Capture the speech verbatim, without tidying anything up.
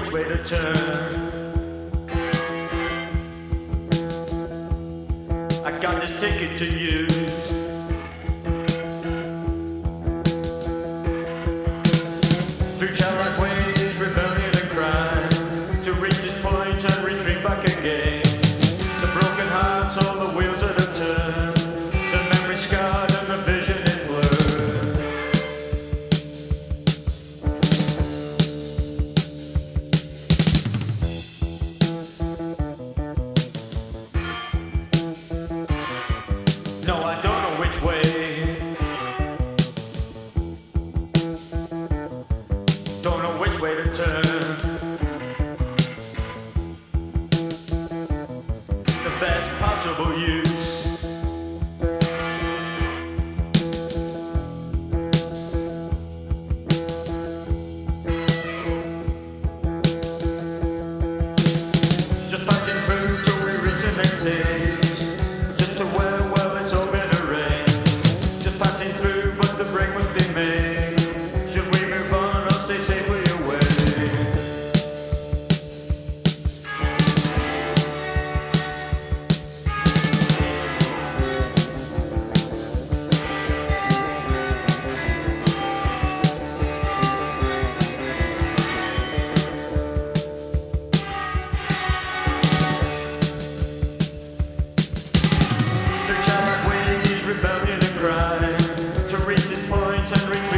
which way to turn. I got this ticket to use. Through childlike ways, rebellion and crime, to reach this point and retreat back again. The broken hearts, all the wheels that have turned, the memory scarred and the vision is blurred. No, I don't know which way. Don't know which way to turn. The best possible use. Just passing through till we reach the next stage. Just to where, well, it's all been arranged. Just passing through, but the break must be made. Should we move on or stay safely away? Rebellion and crime, to reach this point and reach